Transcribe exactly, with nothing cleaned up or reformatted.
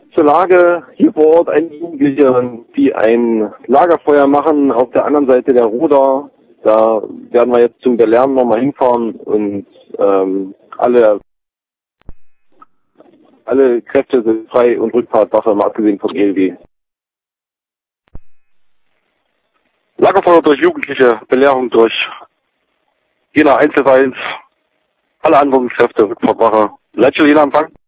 Zur Lage hier vor Ort einige Jugendliche, die ein Lagerfeuer machen auf der anderen Seite der Ruder. Da werden wir jetzt zum Belernen nochmal hinfahren und ähm, alle alle Kräfte sind frei und Rückfahrtsache, mal abgesehen vom E L W. Lagerfeuer durch Jugendliche, Belehrung durch jeder Einzelvereins, alle Anwendungskräfte, Rückfahrtwache. Leitstelle Jena Empfang.